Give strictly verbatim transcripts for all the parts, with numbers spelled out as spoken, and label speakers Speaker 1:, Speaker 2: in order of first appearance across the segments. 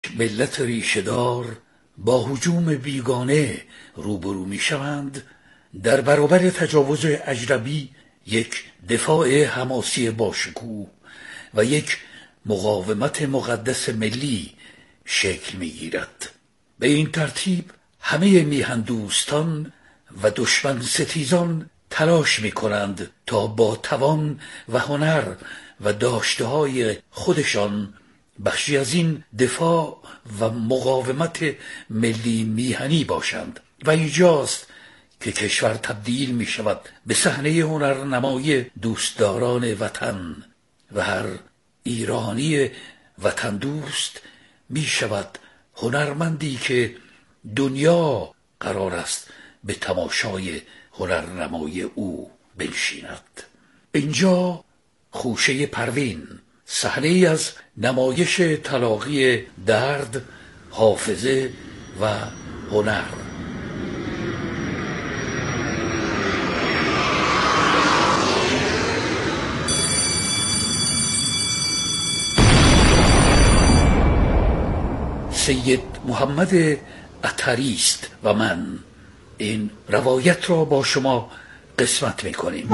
Speaker 1: یک ملت ریشه‌دار با هجوم بیگانه روبرو می‌شوند، در برابر تجاوز اجنبی یک دفاع حماسی باشکوه و یک مقاومت مقدس ملی شکل می‌گیرد. به این ترتیب همه میهن دوستان و دشمن ستیزان تلاش می‌کنند تا با توان و هنر و داشته‌های خودشان بخشی از این دفاع و مقاومت ملی میهنی باشند و اینجاست که کشور تبدیل می شود به صحنه هنرنمای دوستداران وطن و هر ایرانی وطن دوست می شود هنرمندی که دنیا قرار است به تماشای هنرنمای او بنشیند. اینجا خوشه پروین، صحنه ای از نمایش تلاقی درد، حافظه و هنر. سید محمد عطری است و من این روایت را با شما قسمت می‌کنیم.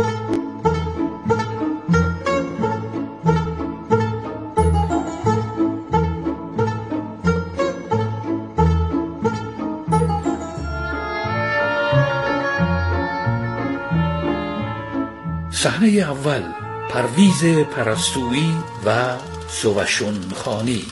Speaker 1: صحنه اول، پرویز پرستویی و سوشون خانی.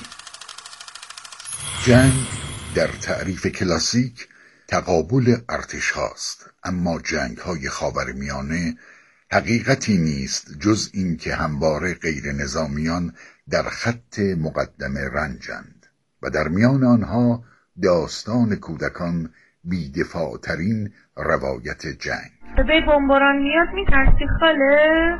Speaker 2: جنگ در تعریف کلاسیک تقابل ارتش هاست، اما جنگ های خاورمیانه حقیقتی نیست جز این که همواره غیر نظامیان در خط مقدم رنجند و در میان آنها داستان کودکان بی‌دفاع ترین روایت جنگ.
Speaker 3: صدای بمباران میاد میترسی خاله؟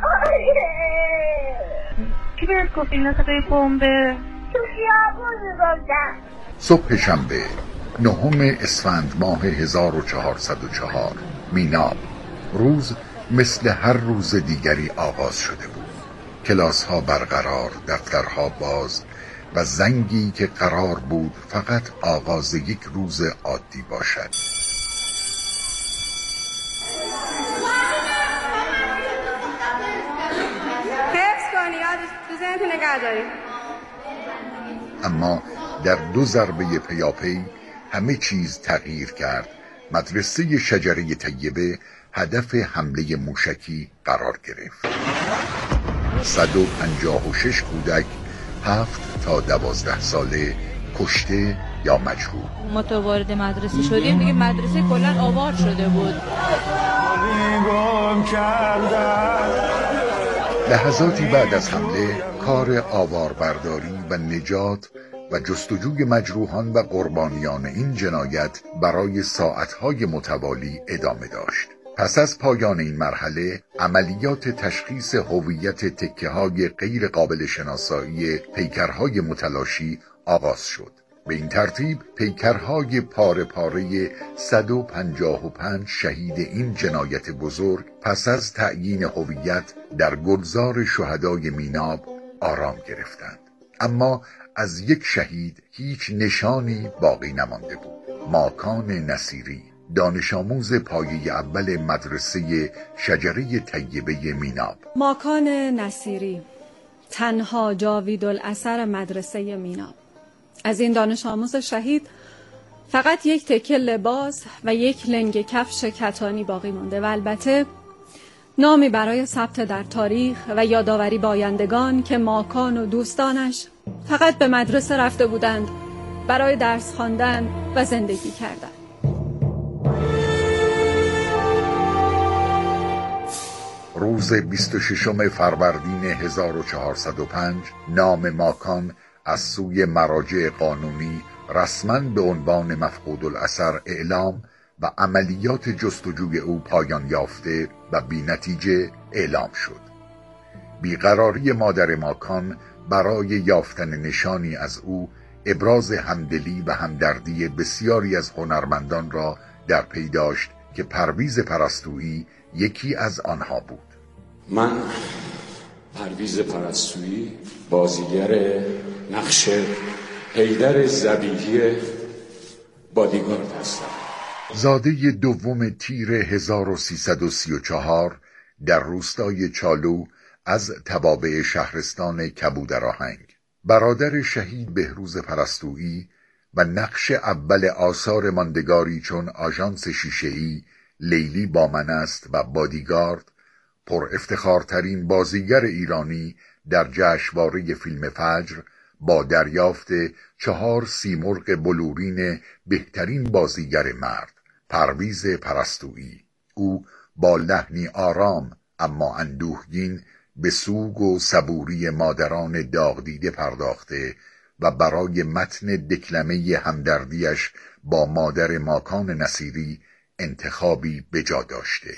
Speaker 3: کی بهت گفت اینا صدای بمبه؟
Speaker 4: تو خیابون میگفتن.
Speaker 2: صبح شنبه نهم اسفند ماه هزار و چهارصد و چهار، میناب. روز مثل هر روز دیگری آغاز شده بود. کلاس ها برقرار، دفترها باز و زنگی که قرار بود فقط آغاز یک روز عادی باشد. اما در دو ضربه پیاپی همه چیز تغییر کرد. مدرسه شجره طیبه هدف حمله موشکی قرار گرفت. صد و پنجاه و شش کودک هفت تا دوازده ساله کشته یا مجروح.
Speaker 5: ما تو وارد مدرسه شدیم دیگه مدرسه کلا آوار شده بود.
Speaker 2: لحظاتی بعد از حمله کار آواربرداری و نجات و جستجوی مجروحان و قربانیان این جنایت برای ساعتهای متوالی ادامه داشت. پس از پایان این مرحله عملیات تشخیص هویت تکه‌های غیر قابل شناسایی پیکرهای متلاشی آغاز شد. به این ترتیب پیکرهای پاره پاره صد و پنجاه و پنج شهید این جنایت بزرگ پس از تعیین هویت در گلزار شهدای میناب آرام گرفتند. اما از یک شهید هیچ نشانی باقی نمانده بود. ماکان نصیری، دانش آموز پایه اول مدرسه شجره طیبه میناب.
Speaker 6: ماکان نصیری، تنها جاوید الاثر مدرسه میناب. از این دانش آموز شهید فقط یک تکه لباس و یک لنگ کفش کتانی باقی مونده و البته نامی برای ثبت در تاریخ و یادآوری به آیندگان که ماکان و دوستانش فقط به مدرسه رفته بودند برای درس خواندن و زندگی کردن.
Speaker 2: روز بیست و ششم فروردین هزار و چهارصد و پنج نام ماکان از سوی مراجع قانونی رسما به عنوان مفقود الاثر اعلام و عملیات جستجوی او پایان یافته و بی نتیجه اعلام شد. بیقراری مادر ماکان برای یافتن نشانی از او ابراز همدلی و همدردی بسیاری از هنرمندان را در پی داشت که پرویز پرستویی یکی از آنها بود.
Speaker 7: من پرویز پرستویی بازیگر نقش حیدر ذبیحی بادیگارد هستم.
Speaker 2: زاده دوم تیر هزار و سیصد و سی و چهار در روستای چالو از توابع شهرستان کبودرآهنگ، برادر شهید بهروز پرستویی و نقش اول آثار ماندگاری چون آژانس شیشه‌ای، لیلی با من است و بادیگارد، پر افتخارترین بازیگر ایرانی در جشنواره فیلم فجر با دریافت چهار سیمرغ بلورین بهترین بازیگر مرد، پرویز پرستویی. او با لحنی آرام اما اندوهگین به سوگ و صبوری مادران داغدیده پرداخته و برای متن دکلمه همدردیش با مادر ماکان نصیری انتخابی بجا داشته.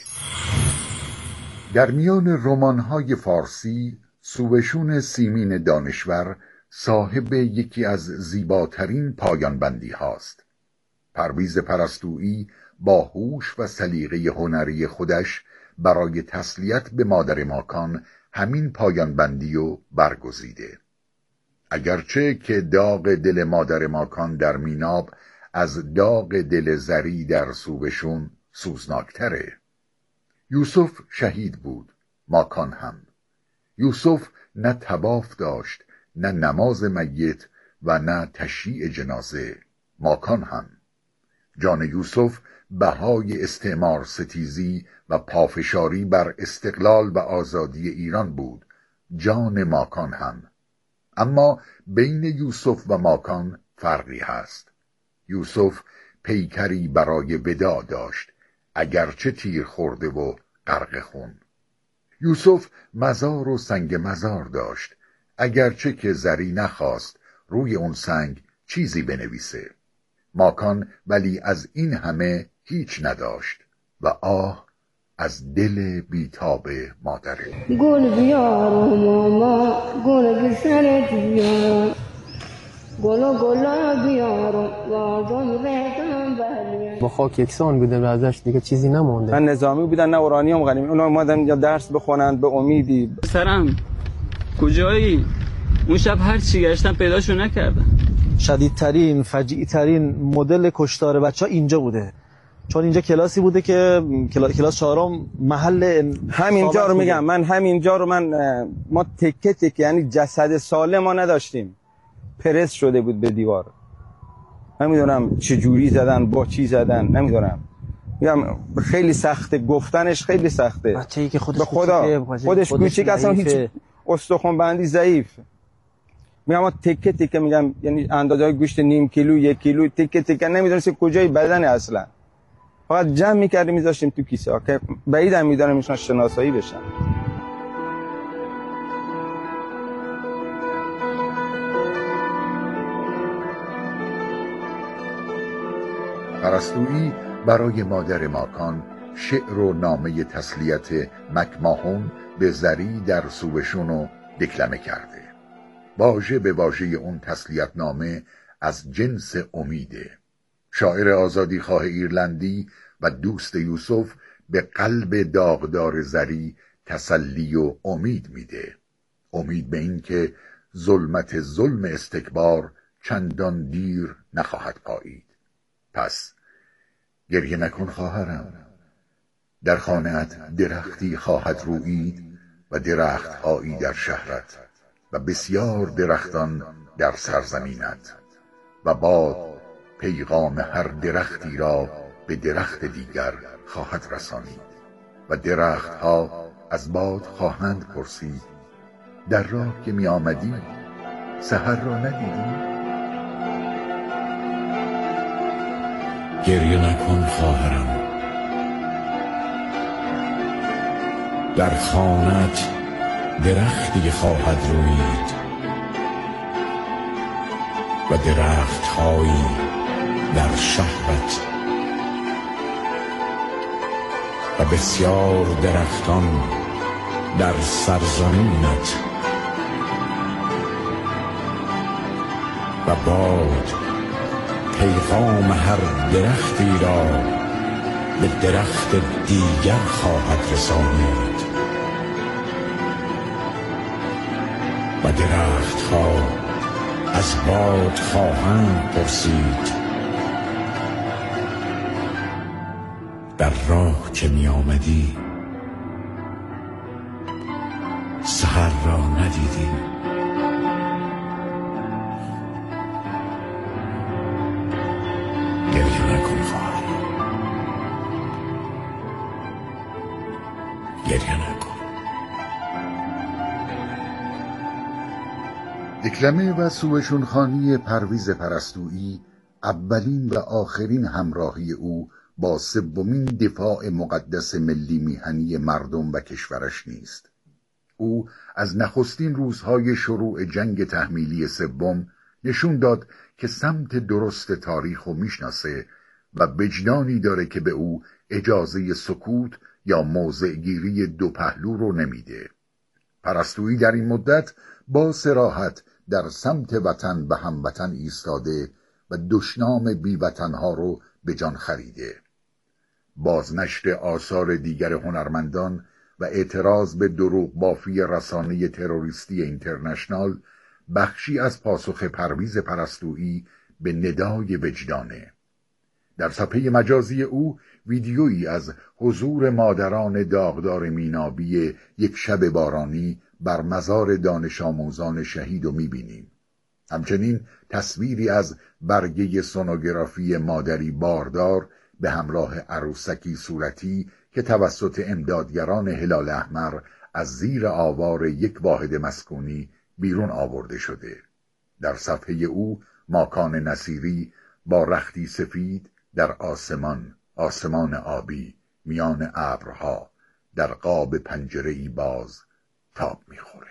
Speaker 2: در میان رمان‌های فارسی، سوبشون سیمین دانشور صاحب یکی از زیباترین پایان بندی هاست. پرویز پرستویی با هوش و سلیقه هنری خودش برای تسلیت به مادر ماکان همین پایان بندی رو برگزیده. اگرچه که داغ دل مادر ماکان در میناب از داغ دل زری در سوبشون سوزناکتره. یوسف شهید بود، ماکان هم. یوسف نه طواف داشت، نه نماز میت و نه تشییع جنازه، ماکان هم. جان یوسف بهای استعمار ستیزی و پافشاری بر استقلال و آزادی ایران بود، جان ماکان هم. اما بین یوسف و ماکان فرقی هست. یوسف پیکری برای وداع داشت، اگرچه تیر خورده و غرق خون. یوسف مزار و سنگ مزار داشت، اگرچه که زری نخواست روی اون سنگ چیزی بنویسه. ماکان ولی از این همه هیچ نداشت و آه از دل بیتاب مادره.
Speaker 8: گل بیار ماما، گل به سرت بیار، گل گل بیار وادم ردم بلیه.
Speaker 9: با خاک یکسان بودم و ازش دیگه چیزی نمونده.
Speaker 10: من نظامی بودن نه اورانیوم غنیمی، اونا اومدن یا درس بخونن به امیدی.
Speaker 11: سرم کجایی؟ اون شب هر چی گشتم پیداشو نکردم.
Speaker 12: شدیدترین فجیعی ترین مدل کشتار بچه‌ها اینجا بوده، چون اینجا کلاسی بوده که کلاس چهارم محل
Speaker 10: همینجا رو میگم من، همینجا رو من ما تکه تکه یعنی جسد سالم ما نداشتیم، پرس شده بود به دیوار. نمیدونم چه جوری زدن، با چی زدن، نمیدونم. میگم خیلی سخته گفتنش، خیلی سخته.
Speaker 12: بچه‌ای که خودش
Speaker 10: به خدا خودش کوچیک اصلا هیچ استخوان بندی ضعیف. میگم ما تکه تکه میگم یعنی اندازه گوشت نیم کیلو یک کیلو تکه تکه نمیدونست کجای بدن اصلا. فقط جمع میکردیم میذاشتیم تو کیسه ها که بعیدم میدونم ایشون شناسایی بشن.
Speaker 2: پرستویی برای مادر ماکان شعر و نامه تسلیت مکماهون به زری در سوبشون رو دکلمه کرده. واژه به واژه اون تسلیت نامه از جنس امیده. شاعر آزادی خواه ایرلندی و دوست یوسف به قلب داغدار زری تسلی و امید میده. امید به این که ظلمت ظلم استکبار چندان دیر نخواهد پایید. پس گریه نکن خواهرم، در خانه‌ات درختی خواهد رویید و درخت‌هایی در شهرت و بسیار درختان در سرزمینت و باد پیغام هر درختی را به درخت دیگر خواهد رسانید و درختها از باد خواهند پرسید در راه که می آمدی سحر را ندیدی؟
Speaker 7: گریه نکن خواهرم، در خانه‌ات درختی خواهد رویید و درخت‌هایی در شهرت و بسیار درختان در سرزمینت و باد پیغام هر درختی را به درخت دیگر خواهد رسانید و درختها از از باد خواهند پرسید. در راه که می آمدی سحر را ندیدی. گریه نکن خواهر، گریه نکن.
Speaker 2: اکرمه و سوشونخانی پرویز پرستویی اولین و آخرین همراهی او با سومین دفاع مقدس ملی میهنی مردم و کشورش نیست. او از نخستین روزهای شروع جنگ تحمیلی سوم نشون داد که سمت درست تاریخ رو میشناسه و وجدانی داره که به او اجازه سکوت یا موضعگیری دو پهلو رو نمیده. پرستویی در این مدت با صراحت در سمت وطن و هموطن ایستاده و دشنام بیوطنها رو به جان خریده. بازنشر آثار دیگر هنرمندان و اعتراض به دروغ بافی رسانه تروریستی اینترنشنال بخشی از پاسخ پرویز پرستویی به ندای وجدانه. در صفحه مجازی او ویدیویی از حضور مادران داغدار مینابی یک شب بارانی بر مزار دانش آموزان شهید رو میبینیم. همچنین تصویری از برگه سونوگرافی مادری باردار به همراه عروسکی صورتی که توسط امدادگران هلال احمر از زیر آوار یک واحد مسکونی بیرون آورده شده. در صفحه او ماکان نصیری با رختی سفید در آسمان، آسمان آبی میان ابرها در قاب پنجره‌ای باز تاب میخوره.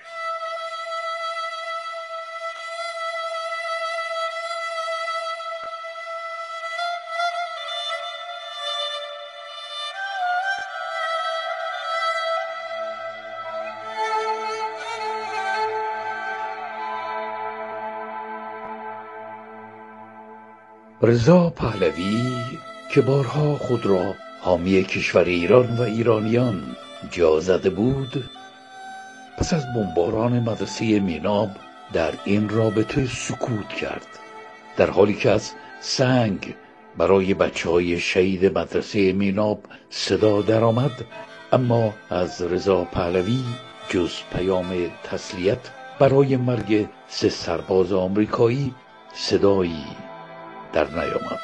Speaker 1: رضا پهلوی که بارها خود را حامی کشور ایران و ایرانیان جا زده بود، پس از بمباران مدرسه میناب در این رابطه سکوت کرد، در حالی که از سنگ برای بچه‌های شهید مدرسه میناب صدا درآمد، اما از رضا پهلوی جز پیام تسلیت برای مرگ سه سرباز آمریکایی صدایی در نیامد.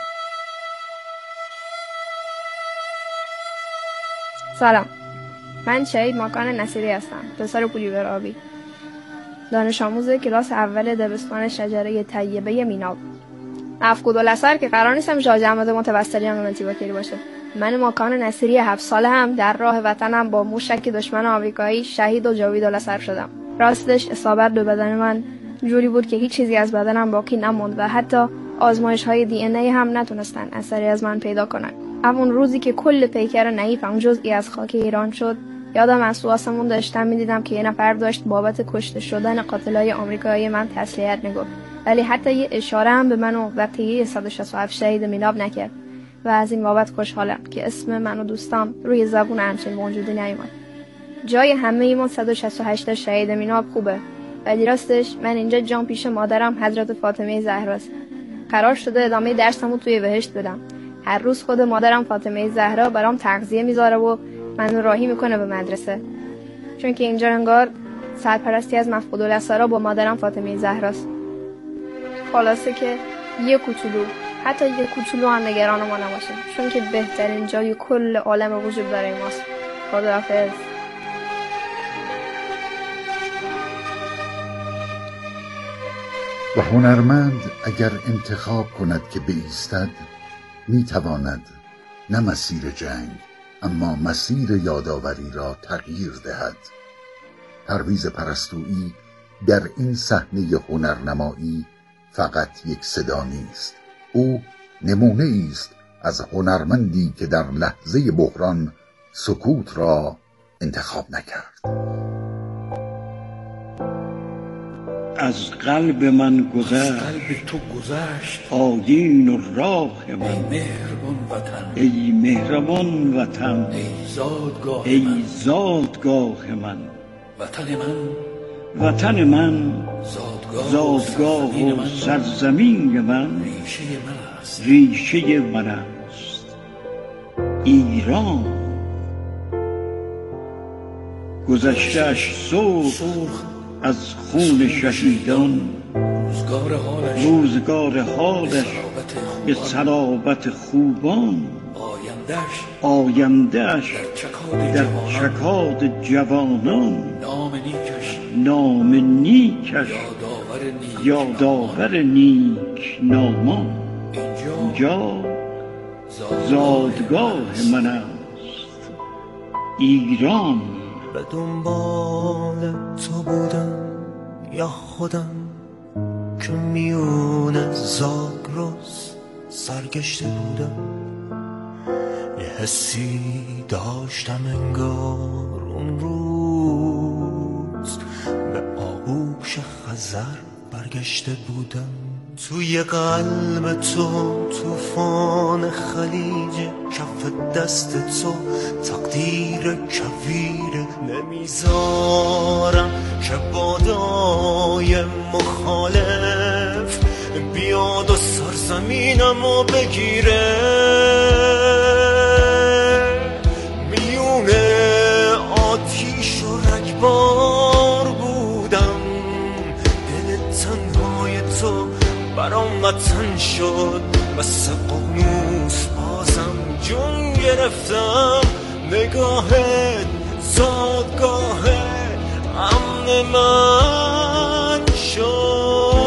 Speaker 13: سلام، من شهید ماکان نصیری هستم، پسر پولیور آبی، دانش آموز کلاس اول دبستان شجره طیبه میناب. افقودالاثر که قرار نیستم شاه جماعت متوسلیان ملتی باکری باشه. من ماکان نصیری هفت ساله هم در راه وطنم با موشک دشمن آمریکایی شهید و جاویدالاثر شدم. راستش اصابت به بدن من جوری بود که هیچ چیزی از بدنم باقی نموند و حتی آزمایش های دی ان ای هم نتونستن اثری از من پیدا کنن. همون روزی که کل پیکر نحیفم جزئی از خاک ایران شد، یادم از تو آسمون داشتم میدیدم که یه نفر داشت بابت کشته شدن قاتلای آمریکایی من تسلیت میگفت، ولی حتی یه اشاره هم به من و وقتی صد و شصت و هفت شهید میناب نکرد و از این بابت خوشحالم که اسم من و دوستام روی زبون همچین موجودی نیومد. جای همه ایمون صد و شصت و هشت شهید میناب خوبه، ولی راستش من اینجا جام پیش مادرم حضرت فاطمه زهراست. قرار شده ادامه درسمو توی بهشت بدم. هر روز خود مادرم فاطمه زهرا برام تغذیه میذاره و منو راهی میکنه به مدرسه، چون که اینجا انگار سرپرستی از مفقودالاسرا با مادرم فاطمه زهراست. خلاصه که یه کوچولو، حتی یه کوچولو هم نگران ما نباشه، چون که بهترین جای کل عالم وجود برای ماست. خداحافظ.
Speaker 2: و هنرمند اگر انتخاب کند که بایستد، میتواند نه مسیر جنگ اما مسیر یادآوری را تغییر دهد. پرویز پرستویی در این صحنه هنرنمایی فقط یک صدا نیست، او نمونه است از هنرمندی که در لحظه بحران سکوت را انتخاب نکرد.
Speaker 14: از قلب من گذشت،
Speaker 1: از قلب تو گذشت
Speaker 14: آیین و راه من،
Speaker 1: ای مهربان وطن،
Speaker 14: ای مهربان وطن،
Speaker 1: ای زادگاه
Speaker 14: ای
Speaker 1: من،
Speaker 14: زادگاه من،
Speaker 1: وطن من،
Speaker 14: وطن من،
Speaker 1: زادگاه
Speaker 14: زادگاه و سرزمین من ریشه من است. ایران گذشته‌اش سرخ از خون شهیدان، روزگار حالش به صلابت خوبان، آینده‌اش در چکاد جوانان، نام نیکش یادآور نیک نامان. اینجا زادگاه من است ایران.
Speaker 15: به دنبال تو بودم یا خودم که میون زاگرس سرگشته بودم، یه حسی داشتم انگار اون روز به آغوش خزر برگشته بودم. توی قلب تو طوفان خلیج، کف دست تو تقدیر کویر، نمیذارم که بادای مخالف بیاد و سرزمینمو بگیره. میون آتیش و رگبار بودم، دل تنهای تو برام وطن شد. بس قانوس بازم جون گرفتم، نگاهت زادگاه امن من شد.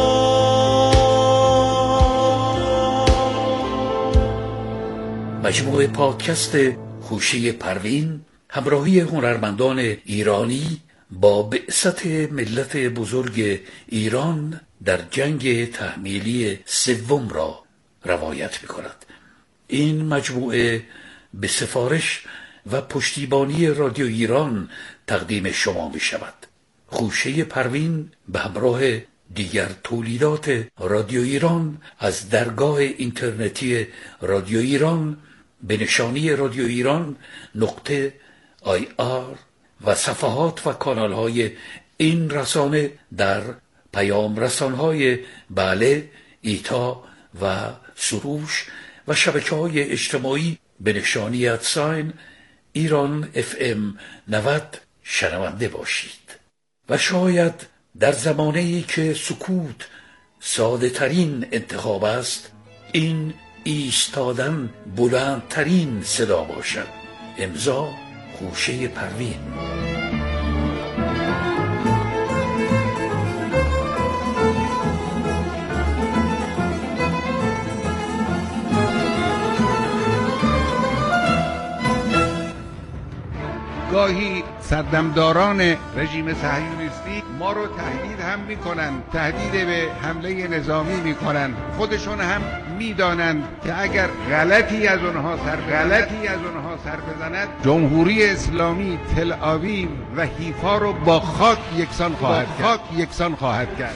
Speaker 1: مجموعه پادکست خوشه پروین همراهی هنرمندان ایرانی با بعثت ملت بزرگ ایران در جنگ تحمیلی سوم را روایت می‌کند. این مجموعه به سفارش و پشتیبانی رادیو ایران تقدیم شما می‌شود. خوشه پروین به همراه دیگر تولیدات رادیو ایران از درگاه اینترنتی رادیو ایران به نشانی رادیو ایران نقطه آی آر و صفحات و کانال‌های این رسانه در پیام رسان‌های بله، ایتا و سروش و شبکه‌های اجتماعی به نشانی ادساین ایران اف ام نود شنونده باشید. و شاید در زمانه‌ای که سکوت ساده ترین انتخاب است، این ایستادن بلندترین صدا باشد. امضا خوشه پروین.
Speaker 16: گاهی سردمداران رژیم صهیونیستی ما رو تهدید هم میکنن، تهدید به حمله نظامی میکنن. خودشون هم میدانند که اگر غلطی از اونها سر غلطی از اونها سر بزند، جمهوری اسلامی تل آویو و حیفا رو با خاک یکسان خواهد کرد. خاک یکسان خواهد کرد.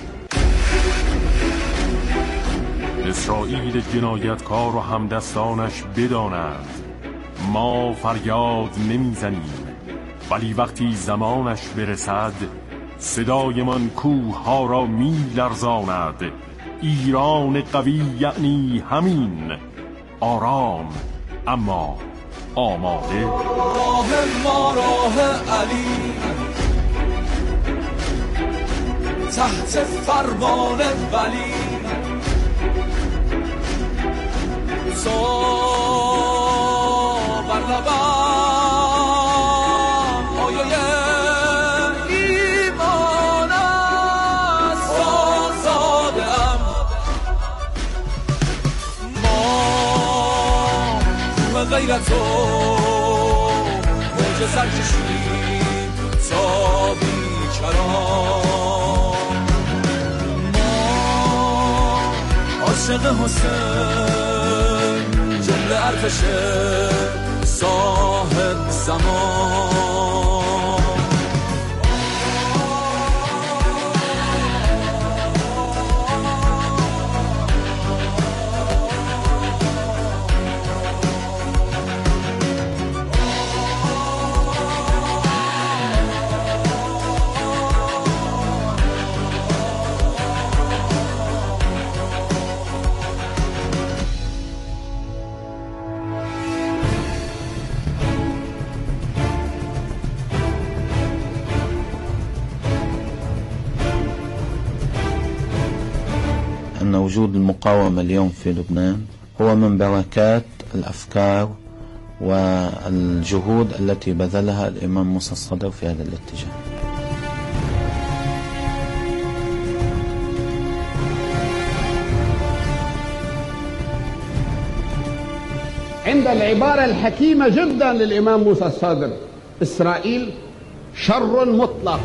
Speaker 17: اسرائیل جنایتکار و همدستانش بدانند ما فریاد نمیزنیم، ولی وقتی زمانش برسد صدایمان کوه ها را می لرزاند. ایران قوی یعنی همین، آرام اما آماده.
Speaker 18: راه ما راه علی، تحت فرمان ولی، سا بر لبم غیرت و موج سرکشیم تا بیکران. ما عاشق حسین جمله ارتش صاحب زمان.
Speaker 19: وجود المقاومة اليوم في لبنان هو من بركات الأفكار والجهود التي بذلها الإمام موسى الصدر في هذا الاتجاه.
Speaker 20: عند العبارة الحكيمة جدا للإمام موسى الصدر: إسرائيل شر مطلق.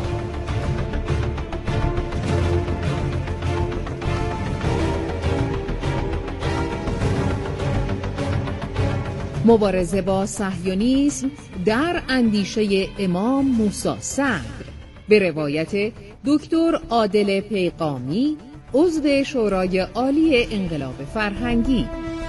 Speaker 21: مبارزه با صهیونیسم در اندیشه امام موسی صدر به روایت دکتر عادل پیغامی، عضو شورای عالی انقلاب فرهنگی.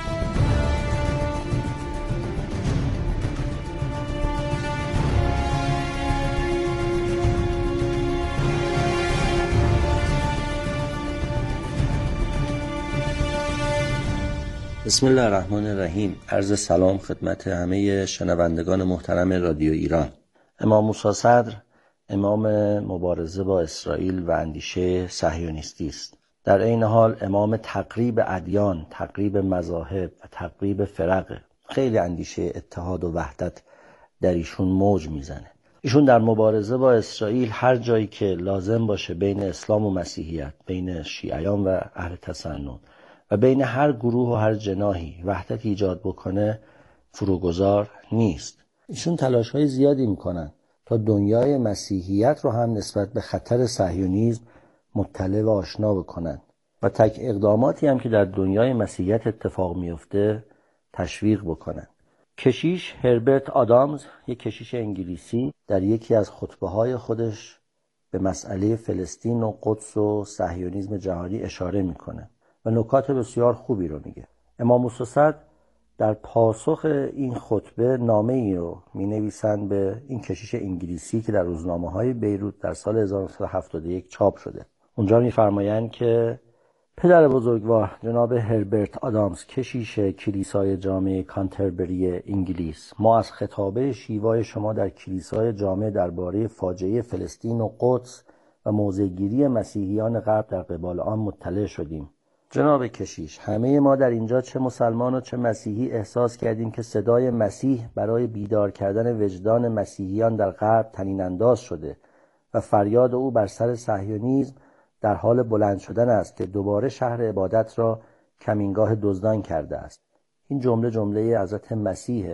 Speaker 22: بسم الله الرحمن الرحیم. عرض سلام خدمت همه شنوندگان محترم رادیو ایران. امام موسی صدر امام مبارزه با اسرائیل و اندیشه صهیونیستی است. در این حال امام تقریب ادیان، تقریب مذاهب و تقریب فرق. خیلی اندیشه اتحاد و وحدت در ایشون موج میزنه. ایشون در مبارزه با اسرائیل هر جایی که لازم باشه بین اسلام و مسیحیت، بین شیعیان و اهل تسنن و بین هر گروه و هر جناحی وحدت ایجاد بکنه فروگذار نیست. ایشون تلاش‌های زیادی میکنن تا دنیای مسیحیت رو هم نسبت به خطر صهیونیسم مطلع و آشنا بکنن و تک اقداماتی هم که در دنیای مسیحیت اتفاق میفته تشویق بکنن. کشیش هربرت آدامز، یک کشیش انگلیسی، در یکی از خطبه‌های خودش به مسئله فلسطین و قدس و صهیونیسم جهانی اشاره میکنه و نکات بسیار خوبی رو میگه. امام موسی صدر در پاسخ این خطبه نامه ای رو می نویسن به این کشیش انگلیسی که در روزنامه های بیروت در سال هزار و نهصد و هفتاد و یک چاپ شده. اونجا میفرمایند که پدر بزرگوار جناب هربرت آدامز، کشیش کلیسای جامع کانتربری انگلیس، ما از خطابه شیوای شما در کلیسای جامع درباره فاجعه فلسطین و قدس و موضع‌گیری مسیحیان غرب در قبال آن مطلع شدیم. جناب کشیش، همه ما در اینجا چه مسلمان و چه مسیحی احساس کردیم که صدای مسیح برای بیدار کردن وجدان مسیحیان در غرب طنین انداز شده و فریاد او بر سر صهیونیسم در حال بلند شدن است که دوباره شهر عبادت را کمینگاه دزدان کرده است. این جمله جمله حضرت مسیح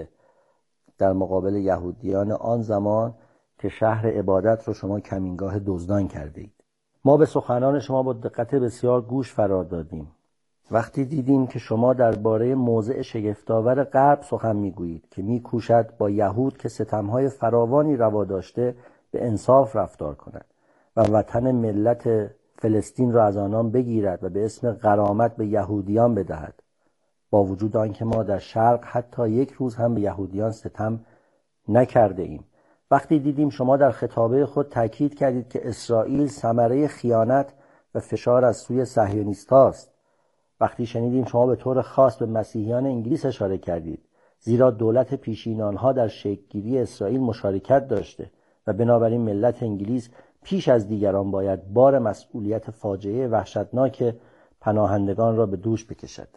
Speaker 22: در مقابل یهودیان آن زمان که شهر عبادت را شما کمینگاه دزدان کرده اید. ما به سخنان شما با دقت بسیار گوش فرا دادیم. وقتی دیدیم که شما درباره موضع شگفت‌آور غرب سخن میگویید که میکوشد با یهود که ستم‌های فراوانی روا داشته به انصاف رفتار کند و وطن ملت فلسطین را از آنان بگیرد و به اسم غرامت به یهودیان بدهد، با وجود آنکه ما در شرق حتی یک روز هم به یهودیان ستم نکرده ایم. وقتی دیدیم شما در خطابه خود تاکید کردید که اسرائیل ثمره خیانت و فشار از سوی صهیونیست‌هاست. وقتی شنیدیم شما به طور خاص به مسیحیان انگلیس اشاره کردید، زیرا دولت پیشین آنها در شکل‌گیری اسرائیل مشارکت داشته و بنابراین ملت انگلیس پیش از دیگران باید بار مسئولیت فاجعه وحشتناک پناهندگان را به دوش بکشد.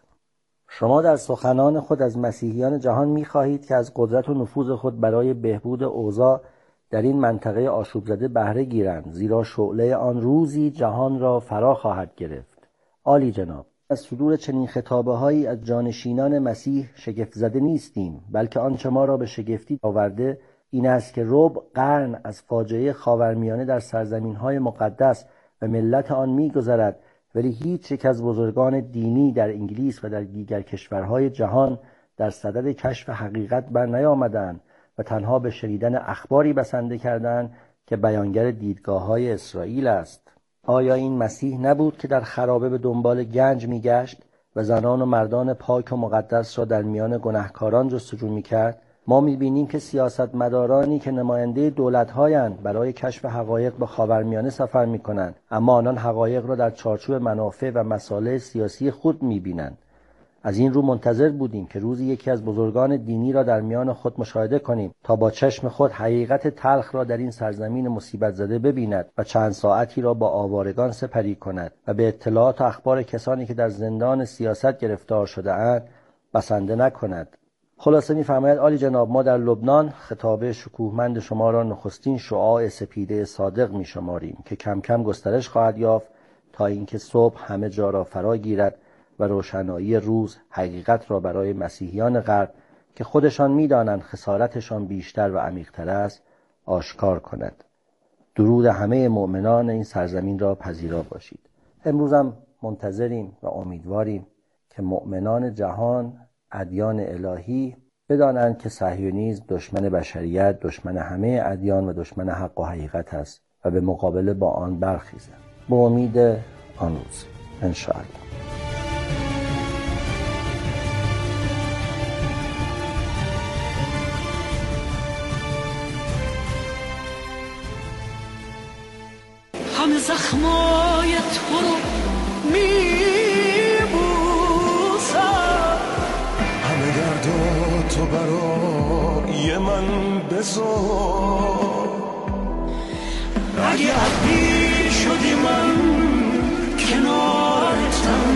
Speaker 22: شما در سخنان خود از مسیحیان جهان می‌خواهید که از قدرت و نفوذ خود برای بهبود اوضاع در این منطقه آشوب زده بهره گیرند، زیرا شعله آن روزی جهان را فرا خواهد گرفت. عالی جناب، از صدور چنین خطابه‌هایی از جانشینان مسیح شگفت زده نیستیم، بلکه آنچه ما را به شگفتی آورده این است که ربع قرن از فاجعه خاورمیانه در سرزمین‌های مقدس و ملت آن می‌گذرد، ولی هیچ یک از بزرگان دینی در انگلیس و در دیگر کشورهای جهان در صدد کشف حقیقت بر نیامدند و تنها به شنیدن اخباری بسنده کردند که بیانگر دیدگاه‌های اسرائیل است. آیا این مسیح نبود که در خرابه به دنبال گنج می‌گشت و زنان و مردان پاک و مقدس را در میان گناهکاران جستجو می‌کرد؟ ما می‌بینیم که سیاستمدارانی که نماینده دولت‌هایند برای کشف حقایق به خاورمیانه سفر می‌کنند، اما آنان حقایق را در چارچوب منافع و مصالح سیاسی خود می‌بینند. از این رو منتظر بودیم که روزی یکی از بزرگان دینی را در میان خود مشاهده کنیم تا با چشم خود حقیقت تلخ را در این سرزمین مصیبت زده ببیند و چند ساعتی را با آوارگان سپری کند و به اطلاعات و اخبار کسانی که در زندان سیاست گرفتار شده اند بسنده نکند. خلاصه می‌فرماید عالی جناب، ما در لبنان خطاب شکوهمند شما را نخستین شعاع سپیده صادق می‌شماریم که کم کم گسترش خواهد یافت تا اینکه صبح همه جا را فرا گیرد و روشنایی روز حقیقت را برای مسیحیان غرب که خودشان می‌دانند خسارتشان بیشتر و عمیق‌تر است آشکار کند. درود همه مؤمنان این سرزمین را پذیرا باشید. امروز هم منتظریم و امیدواریم که مؤمنان جهان، ادیان الهی بدانند که صهیونیسم دشمن بشریت، دشمن همه ادیان و دشمن حق و حقیقت است و به مقابله با آن برخیزند. با امید آن روز انشاءالله.
Speaker 18: همه زخمای تو رو میبوسم، همه دردا تو برای من بذار. اگه عبی شدی من کنارتم،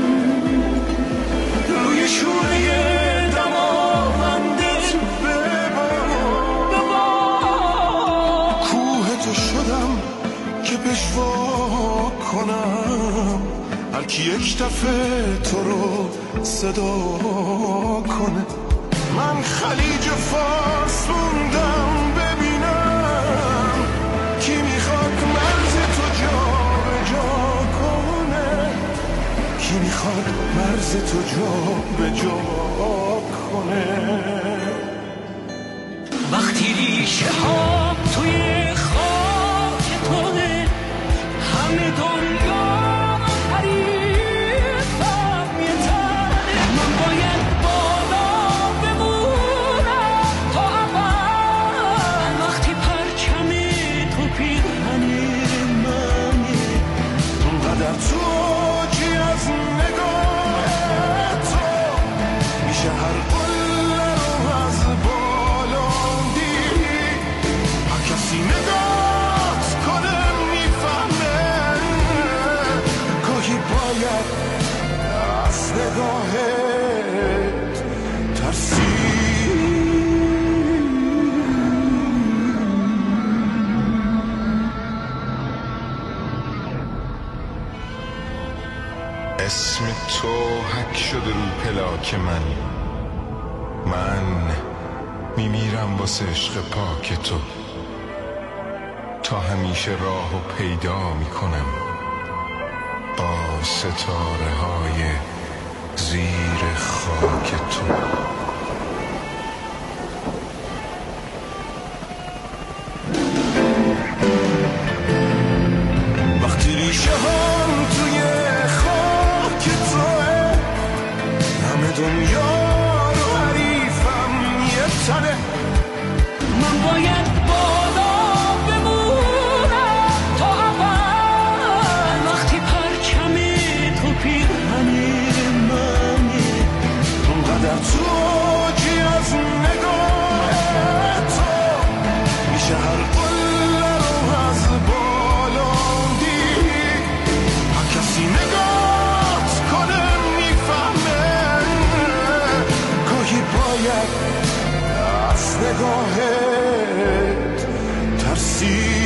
Speaker 18: روی شوره دماوندت ببار ببار. کوه تو شدم که پشوا کنم، هر کی یک دفعه تو رو صدا کنه. من خلیج فارس موندم ببینم کی میخواد مرز تو جا به جا کنه، کی میخواد مرز تو جا به جا کنه. وقتی ریشه ها توی خاک توه، همه دنیا حریفم یه تنه. من باید بالا بمونم تا اول، وقتی پرچم تو پیرهن منه. اونقدر تو جی از نگاه تو میشه هر قله رو از بالا دید. هر کسی نگاهت کنه میفهمه گاهی باید از نگاهت ترسید. اسم تو حک شده رو پلاک من، من میمیرم واسه عشق پاک تو. تا همیشه راهو پیدا میکنم با ستاره های زیر خاک تو. وقتی ریشه هم توی خاک توه، همه دنیا رو حریفم یه تنه. من باید بالا بمونم تا اول، وقتی پرچم تو پیرهن منه. اونقدر تو جی از نگاه تو میشه هر قله رو از بالا دید. هر کسی نگاهت کنه میفهمه گاهی باید از نگاهت ترسید.